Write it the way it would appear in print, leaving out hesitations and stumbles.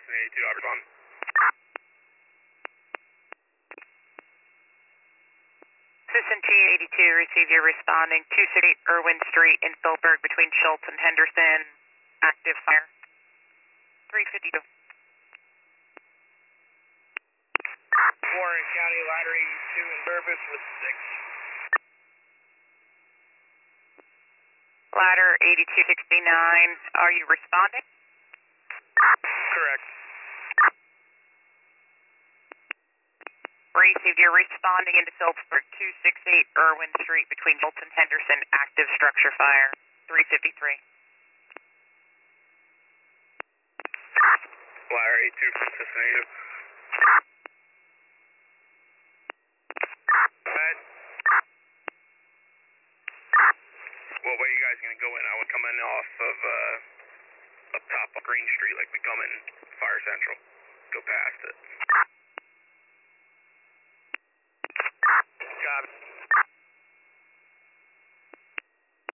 Citizen 82, I'll respond. Citizen G82, receive you responding 268 Irwin Street in Philburg between Schultz and Henderson. Active fire. 352. Warren County, ladder 82 in Burbus with 6. Ladder 8269, are you responding? Correct. Received, you're responding into Phillipsburg, 268 Irwin Street between Schultz and Henderson, active structure fire, 353. Ladder 82 from Citizen 82. Bad. What way you guys gonna go in? I would come in off of, up top of Green Street like we come in Fire Central. Go past it.